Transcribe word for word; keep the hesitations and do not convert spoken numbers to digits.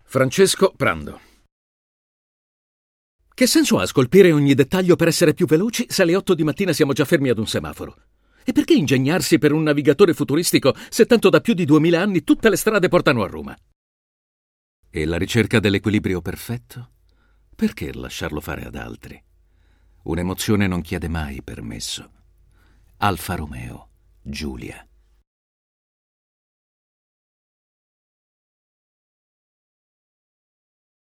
Francesco Prando. Che senso ha scolpire ogni dettaglio per essere più veloci se alle otto di mattina siamo già fermi ad un semaforo? E perché ingegnarsi per un navigatore futuristico se tanto da più di duemila anni tutte le strade portano a Roma? E la ricerca dell'equilibrio perfetto? Perché lasciarlo fare ad altri? Un'emozione non chiede mai permesso. Alfa Romeo, Giulia.